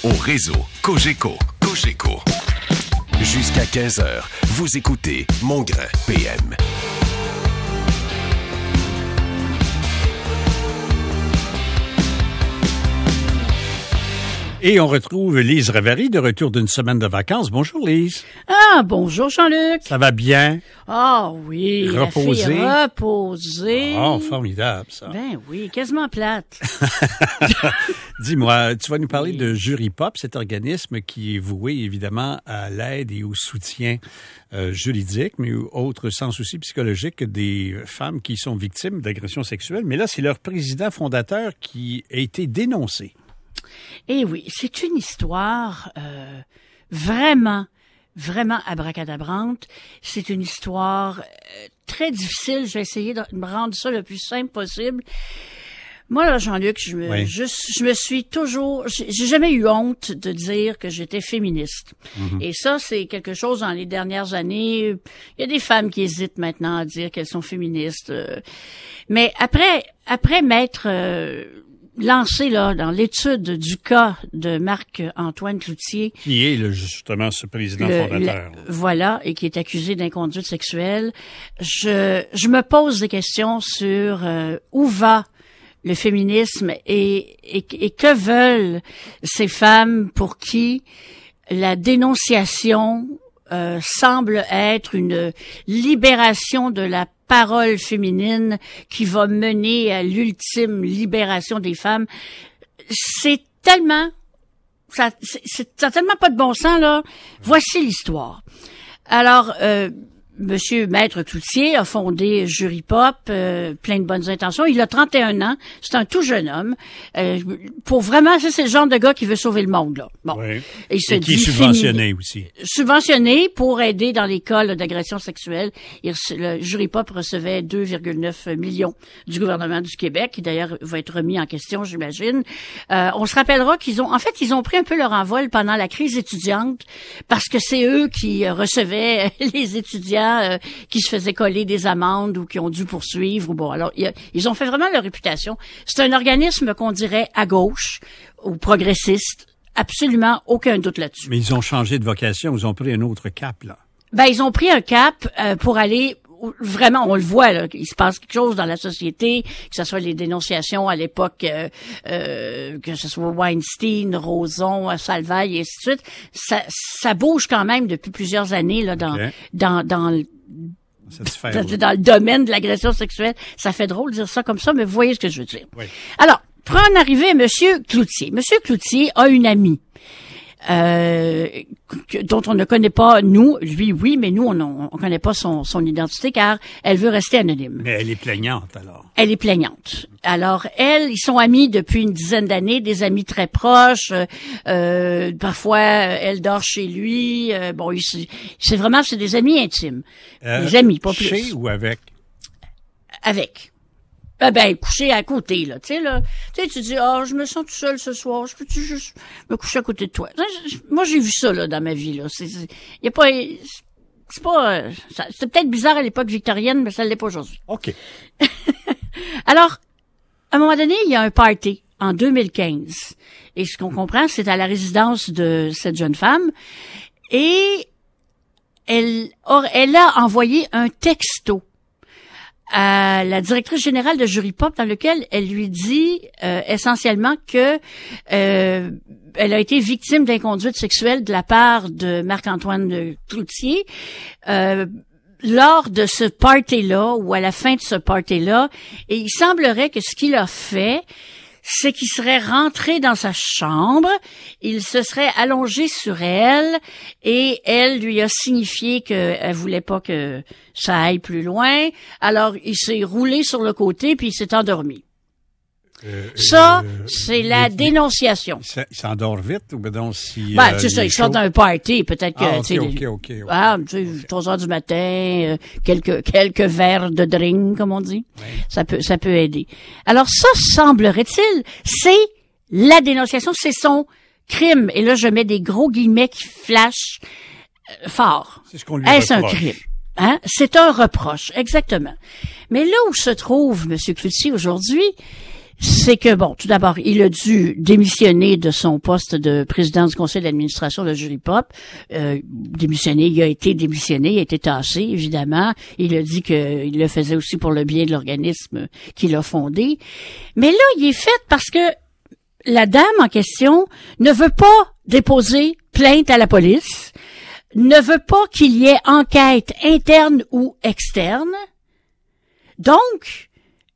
au réseau Cogeco. Jusqu'à 15h, vous écoutez Mongrain PM. Et on retrouve Lise Ravary de retour d'une semaine de vacances. Bonjour Lise. Ah, bonjour Jean-Luc. Ça va bien? Ah oui, reposé. La fille reposée. Oh, formidable ça. Ben oui, quasiment plate. Dis-moi, tu vas nous parler de Jury Pop, cet organisme qui est voué évidemment à l'aide et au soutien juridique, mais autre sens aussi psychologique des femmes qui sont victimes d'agressions sexuelles. Mais là, c'est leur président fondateur qui a été dénoncé. Eh oui, c'est une histoire vraiment abracadabrante. C'est une histoire très difficile. Je vais essayer de me rendre ça le plus simple possible. Moi, là, Jean-Luc, je me suis toujours... J'ai jamais eu honte de dire que j'étais féministe. Mm-hmm. Et ça, c'est quelque chose dans les dernières années. Il y a des femmes qui hésitent maintenant à dire qu'elles sont féministes. Mais après m'être... lancé là dans l'étude du cas de Marc-Antoine Cloutier, qui est justement ce président fondateur. Voilà, et qui est accusé d'inconduite sexuelle. Je me pose des questions sur où va le féminisme et que veulent ces femmes pour qui la dénonciation semble être une libération de la parole féminine qui va mener à l'ultime libération des femmes. C'est tellement pas de bon sens, là. Voici l'histoire. Alors, Monsieur Maître Cloutier a fondé Jury Pop, plein de bonnes intentions. Il a 31 ans. C'est un tout jeune homme. Pour vraiment, ça, c'est le genre de gars qui veut sauver le monde, là. Bon. Oui. Et qui est subventionné aussi. Subventionné pour aider dans les cas là, d'agression sexuelle. Le Jury Pop recevait 2,9 millions du gouvernement du Québec, qui d'ailleurs va être remis en question, j'imagine. On se rappellera qu'ils ont pris un peu leur envol pendant la crise étudiante, parce que c'est eux qui recevaient les étudiants qui se faisaient coller des amendes ou qui ont dû poursuivre. Ou bon, alors ils ont fait vraiment leur réputation. C'est un organisme qu'on dirait à gauche ou progressiste. Absolument aucun doute là-dessus. Mais ils ont changé de vocation. Ils ont pris un autre cap, là. Ben, ils ont pris un cap pour aller... Vraiment, on le voit, là, il se passe quelque chose dans la société, que ce soit les dénonciations à l'époque, que ce soit Weinstein, Roson, Salvaille et ainsi de suite. Ça bouge quand même depuis plusieurs années là dans le domaine de l'agression sexuelle. Ça fait drôle de dire ça comme ça, mais vous voyez ce que je veux dire. Oui. Alors, pour en arriver à Monsieur Cloutier. Monsieur Cloutier a une amie. Dont on ne connaît pas, nous, lui, oui, mais nous, on connaît pas son identité car elle veut rester anonyme. Mais elle est plaignante, alors. Elle est plaignante. Alors, ils sont amis depuis une dizaine d'années, des amis très proches. Parfois, elle dort chez lui. C'est des amis intimes. Des amis, pas plus. Chez ou avec? Avec. Coucher à côté, là. Tu sais, tu dis, je me sens tout seul ce soir. Je peux-tu juste me coucher à côté de toi? Moi, j'ai vu ça, là, dans ma vie, là. C'était peut-être bizarre à l'époque victorienne, mais ça l'est pas aujourd'hui. OK. Alors, à un moment donné, il y a un party en 2015. Et ce qu'on comprend, c'est à la résidence de cette jeune femme. Et elle a envoyé un texto à la directrice générale de Jury Pop dans lequel elle lui dit essentiellement que elle a été victime d'inconduite sexuelle de la part de Marc-Antoine Cloutier lors de ce party-là ou à la fin de ce party-là. Et il semblerait que ce qu'il a fait, c'est qu'il serait rentré dans sa chambre, il se serait allongé sur elle et elle lui a signifié qu'elle voulait pas que ça aille plus loin. Alors, il s'est roulé sur le côté puis il s'est endormi. C'est la dénonciation. Il s'endort vite ou bien si... c'est ça, il sort d'un party, peut-être que... OK. 3 heures du matin, quelques verres de drink, comme on dit. Ouais. Ça peut aider. Alors ça, semblerait-il, c'est la dénonciation, c'est son crime. Et là, je mets des gros guillemets qui flashent fort. C'est ce qu'on lui reproche. Est-ce un crime? Hein? C'est un reproche, exactement. Mais là où se trouve M. Cloutier aujourd'hui, c'est que, bon, tout d'abord, il a dû démissionner de son poste de président du conseil d'administration de Jury Pop. Il a été démissionné, il a été tassé, évidemment. Il a dit qu'il le faisait aussi pour le bien de l'organisme qu'il a fondé. Mais là, il est fait parce que la dame en question ne veut pas déposer plainte à la police, ne veut pas qu'il y ait enquête interne ou externe. Donc,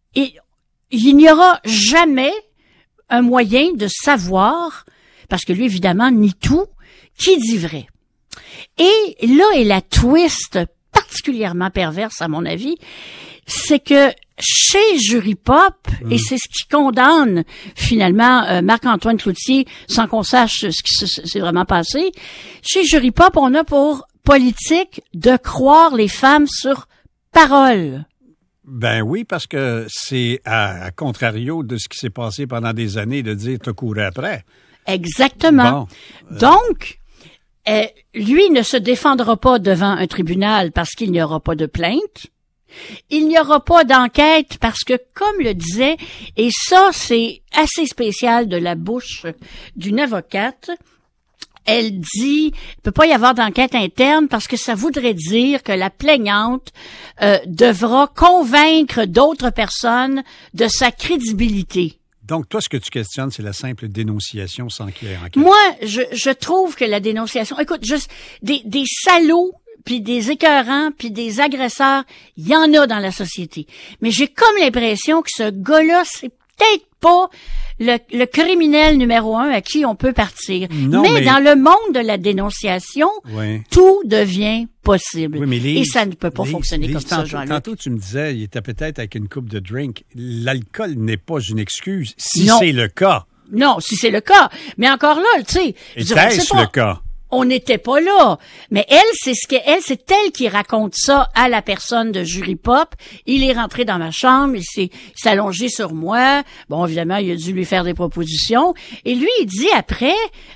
il n'y aura jamais un moyen de savoir, parce que lui, évidemment, nie tout, qui dit vrai. Et là est la twist particulièrement perverse, à mon avis, c'est que chez Jury Pop, et c'est ce qui condamne finalement Marc-Antoine Cloutier, sans qu'on sache ce qui s'est vraiment passé, chez Jury Pop, on a pour politique de croire les femmes sur parole. Ben oui, parce que c'est à contrario de ce qui s'est passé pendant des années de dire t'as couru après. Exactement. Bon, Donc, lui ne se défendra pas devant un tribunal parce qu'il n'y aura pas de plainte. Il n'y aura pas d'enquête parce que, comme le disait, et ça c'est assez spécial de la bouche d'une avocate, elle dit, il peut pas y avoir d'enquête interne parce que ça voudrait dire que la plaignante devra convaincre d'autres personnes de sa crédibilité. Donc, toi, ce que tu questionnes, c'est la simple dénonciation sans qu'il y ait enquête. Moi, je trouve que la dénonciation, écoute, juste des salauds, puis des écœurants, puis des agresseurs, il y en a dans la société. Mais j'ai comme l'impression que ce gars-là, c'est peut-être pas le criminel numéro 1 à qui on peut partir. Non, mais dans le monde de la dénonciation, oui, tout devient possible. Oui, mais et ça ne peut pas fonctionner comme ça, Jean-Luc. Tantôt, tu me disais, il était peut-être avec une coupe de drink. L'alcool n'est pas une excuse, si Non. c'est le cas. Non, si c'est le cas. Mais encore là, tu sais... Était-ce le cas? On n'était pas là. Mais elle, c'est elle qui raconte ça à la personne de Jury Pop. Il est rentré dans ma chambre, il s'est allongé sur moi. Bon, évidemment, il a dû lui faire des propositions. Et lui, il dit après,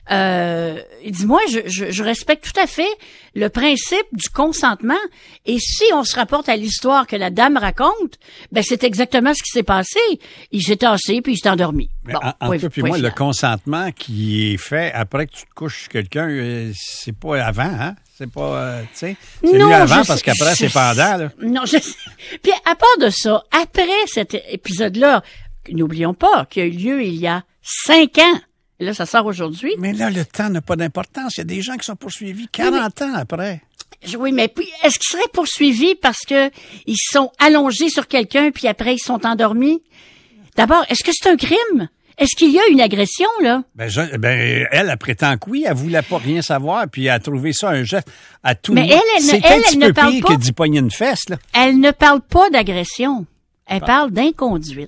il dit, moi, je respecte tout à fait le principe du consentement. Et si on se rapporte à l'histoire que la dame raconte, ben, c'est exactement ce qui s'est passé. Il s'est tassé puis il s'est endormi. Mais bon, entre toi puis moi, final. le consentement qui est fait après que tu te couches sur quelqu'un, c'est pas avant, hein? C'est pas, tu sais, c'est Non, mieux avant je parce sais- qu'après, c'est pendant, là. Non, je sais. Puis à part de ça, après cet épisode-là, n'oublions pas qu'il a eu lieu il y a 5 ans. Et là, ça sort aujourd'hui. Mais là, le temps n'a pas d'importance. Il y a des gens qui sont poursuivis 40 ans après. Oui, mais puis, est-ce qu'ils seraient poursuivis parce que ils sont allongés sur quelqu'un puis après ils sont endormis? D'abord, est-ce que c'est un crime? Est-ce qu'il y a une agression, là? Elle prétend que oui, elle voulait pas rien savoir, puis elle a trouvé ça un geste à tout. Mais c'est elle un petit ne peu parle pire pas. que d'y pogner une fesse, là. Elle ne parle pas d'agression. Elle parle d'inconduite.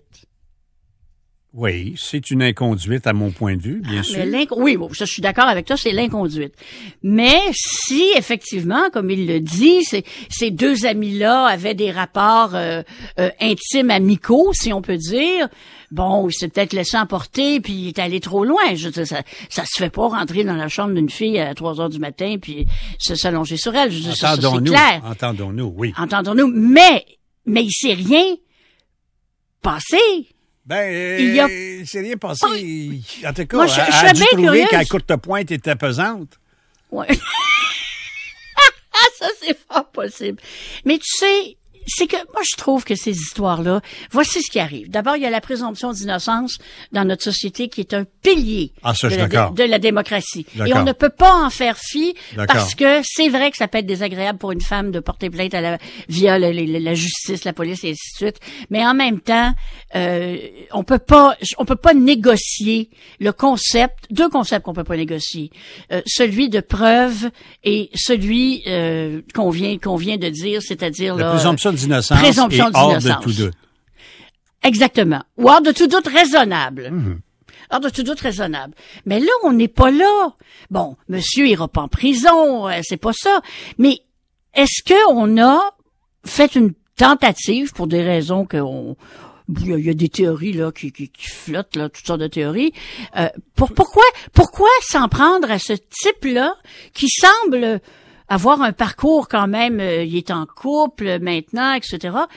Oui, c'est une inconduite à mon point de vue, bien sûr. Mais oui, bon, ça, je suis d'accord avec toi, c'est l'inconduite. Mais si, effectivement, comme il le dit, ces deux amis-là avaient des rapports intimes, amicaux, si on peut dire, bon, il s'est peut-être laissé emporter, puis il est allé trop loin. Je veux dire, ça se fait pas rentrer dans la chambre d'une fille à 3 heures du matin, puis se s'allonger sur elle. Je veux dire, ça, c'est clair. Entendons-nous, oui. Entendons-nous. Mais il s'est rien passé. C'est rien passé. En tout cas, Moi, je elle suis a dû bien trouver curieuse. qu'à courte pointe était pesante. Ouais. Ça, c'est fort possible. Mais tu sais, c'est que moi, je trouve que ces histoires-là, voici ce qui arrive. D'abord, il y a la présomption d'innocence dans notre société qui est un pilier de la démocratie. Et on ne peut pas en faire fi parce que c'est vrai que ça peut être désagréable pour une femme de porter plainte via la justice, la police et ainsi de suite. Mais en même temps, on peut pas négocier le concept, deux concepts qu'on peut pas négocier. Celui de preuve et celui qu'on vient de dire, c'est-à-dire la présomption d'innocence et hors de tout doute. Exactement. Ou hors de tout doute raisonnable. Mm-hmm. Hors de tout doute raisonnable. Mais là, on n'est pas là. Bon, monsieur ira pas en prison, c'est pas ça. Mais est-ce qu'on a fait une tentative pour des raisons il y a des théories là qui flottent là, toutes sortes de théories. Pourquoi s'en prendre à ce type-là qui semble avoir un parcours quand même, il est en couple maintenant, etc.,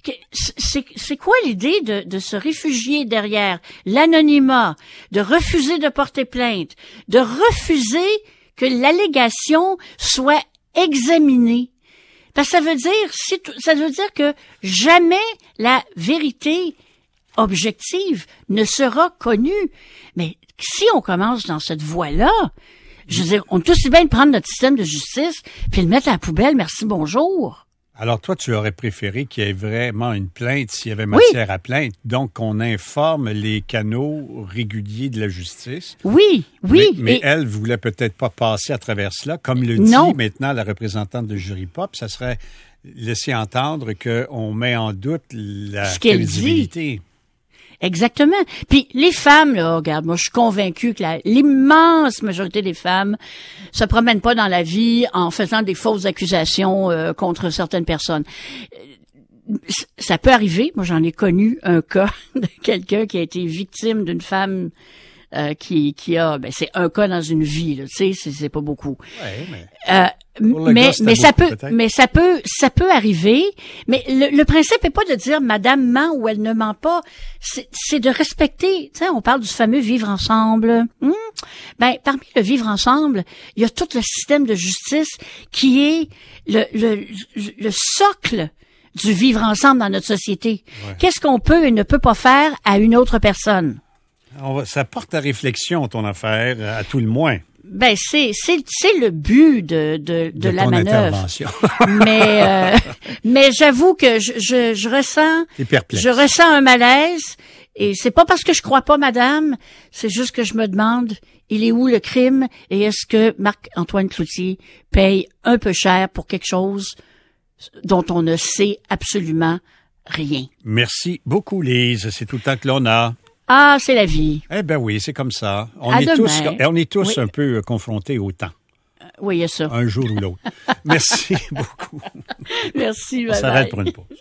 c'est quoi l'idée de se réfugier derrière l'anonymat, de refuser de porter plainte, de refuser que l'allégation soit examinée? Parce que ça veut dire que jamais la vérité objective ne sera connue. Mais si on commence dans cette voie-là, je veux dire, on peut aussi bien prendre notre système de justice puis le mettre à la poubelle, merci, bonjour. Alors, toi, tu aurais préféré qu'il y ait vraiment une plainte s'il y avait matière à plainte. Donc, qu'on informe les canaux réguliers de la justice. Oui. Mais elle voulait peut-être pas passer à travers cela. Comme le dit maintenant la représentante de Jury Pop, ça serait laisser entendre qu'on met en doute la crédibilité. Exactement. Puis les femmes, là, regarde, moi je suis convaincue que l'immense majorité des femmes se promènent pas dans la vie en faisant des fausses accusations contre certaines personnes. Ça peut arriver. Moi, j'en ai connu un cas de quelqu'un qui a été victime d'une femme qui a, c'est un cas dans une vie, là, tu sais, c'est pas beaucoup. Ouais, mais ça peut arriver. Mais le principe est pas de dire madame ment ou elle ne ment pas. C'est de respecter. Tu sais, on parle du fameux vivre ensemble. Parmi le vivre ensemble, il y a tout le système de justice qui est le socle du vivre ensemble dans notre société. Ouais. Qu'est-ce qu'on peut et ne peut pas faire à une autre personne? Ça porte à réflexion, ton affaire, à tout le moins. C'est le but de la manœuvre. Intervention. mais j'avoue que je ressens un malaise, et c'est pas parce que je crois pas madame, c'est juste que je me demande, il est où le crime, et est-ce que Marc-Antoine Cloutier paye un peu cher pour quelque chose dont on ne sait absolument rien. Merci beaucoup, Lise. C'est tout le temps que l'on a. Ah, c'est la vie. Eh ben oui, c'est comme ça. On est tous un peu confrontés au temps. Oui, il y a ça. Un jour ou l'autre. Merci beaucoup. Merci, On s'arrête pour une pause.